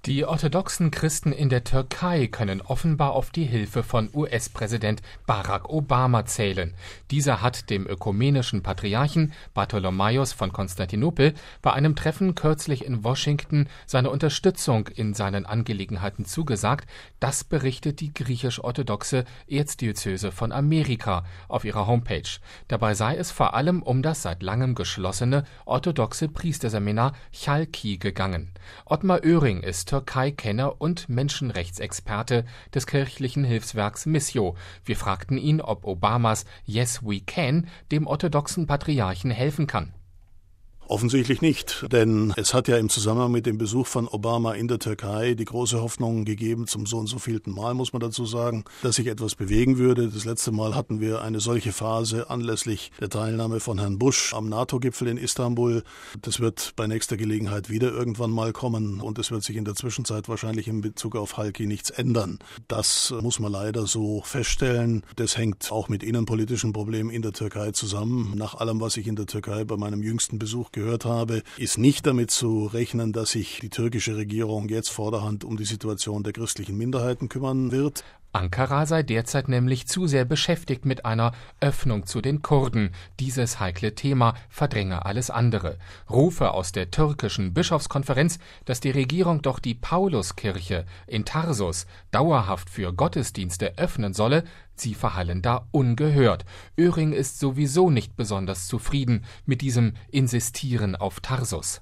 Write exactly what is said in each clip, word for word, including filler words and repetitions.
Die orthodoxen Christen in der Türkei können offenbar auf die Hilfe von U S-Präsident Barack Obama zählen. Dieser hat dem ökumenischen Patriarchen Bartholomäus von Konstantinopel bei einem Treffen kürzlich in Washington seine Unterstützung in seinen Angelegenheiten zugesagt. Das berichtet die griechisch-orthodoxe Erzdiözese von Amerika auf ihrer Homepage. Dabei sei es vor allem um das seit langem geschlossene orthodoxe Priesterseminar Chalki gegangen. Ottmar Oehring ist Türkei-Kenner und Menschenrechtsexperte des kirchlichen Hilfswerks Missio. Wir fragten ihn, ob Obamas Yes We Can dem orthodoxen Patriarchen helfen kann. Offensichtlich nicht, denn es hat ja im Zusammenhang mit dem Besuch von Obama in der Türkei die große Hoffnung gegeben, zum so und so vielten Mal, muss man dazu sagen, dass sich etwas bewegen würde. Das letzte Mal hatten wir eine solche Phase anlässlich der Teilnahme von Herrn Bush am NATO-Gipfel in Istanbul. Das wird bei nächster Gelegenheit wieder irgendwann mal kommen und es wird sich in der Zwischenzeit wahrscheinlich in Bezug auf Halki nichts ändern. Das muss man leider so feststellen. Das hängt auch mit innenpolitischen Problemen in der Türkei zusammen. Nach allem, was ich in der Türkei bei meinem jüngsten Besuch gehört habe, ist nicht damit zu rechnen, dass sich die türkische Regierung jetzt vorderhand um die Situation der christlichen Minderheiten kümmern wird. Ankara sei derzeit nämlich zu sehr beschäftigt mit einer Öffnung zu den Kurden. Dieses heikle Thema verdränge alles andere. Rufe aus der türkischen Bischofskonferenz, dass die Regierung doch die Pauluskirche in Tarsus dauerhaft für Gottesdienste öffnen solle, sie verhallen da ungehört. Oehring ist sowieso nicht besonders zufrieden mit diesem Insistieren auf Tarsus.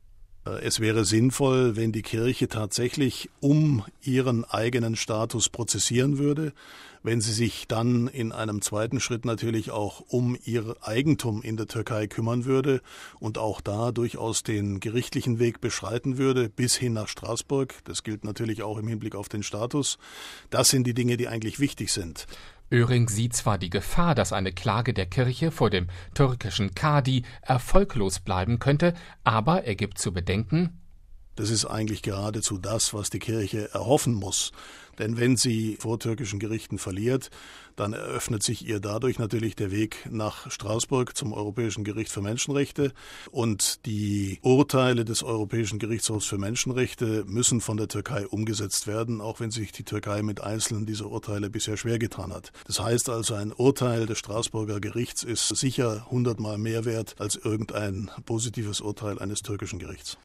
Es wäre sinnvoll, wenn die Kirche tatsächlich um ihren eigenen Status prozessieren würde, wenn sie sich dann in einem zweiten Schritt natürlich auch um ihr Eigentum in der Türkei kümmern würde und auch da durchaus den gerichtlichen Weg beschreiten würde, bis hin nach Straßburg. Das gilt natürlich auch im Hinblick auf den Status. Das sind die Dinge, die eigentlich wichtig sind. Oehring sieht zwar die Gefahr, dass eine Klage der Kirche vor dem türkischen Kadi erfolglos bleiben könnte, aber er gibt zu bedenken: Das ist eigentlich geradezu das, was die Kirche erhoffen muss. Denn wenn sie vor türkischen Gerichten verliert, dann eröffnet sich ihr dadurch natürlich der Weg nach Straßburg zum Europäischen Gericht für Menschenrechte. Und die Urteile des Europäischen Gerichtshofs für Menschenrechte müssen von der Türkei umgesetzt werden, auch wenn sich die Türkei mit einzelnen dieser Urteile bisher schwer getan hat. Das heißt also, ein Urteil des Straßburger Gerichts ist sicher hundertmal mehr wert als irgendein positives Urteil eines türkischen Gerichts.